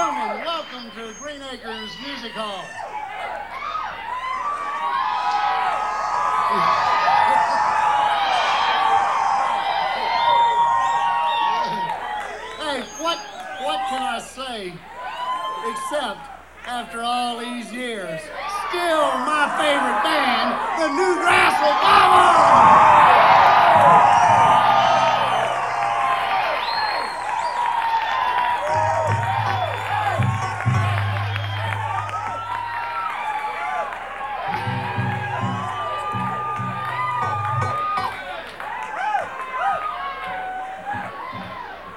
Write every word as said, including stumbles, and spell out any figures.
gentlemen, welcome to Green Acres Music Hall. Hey, what, what can I say except after all these years, still my favorite band, the New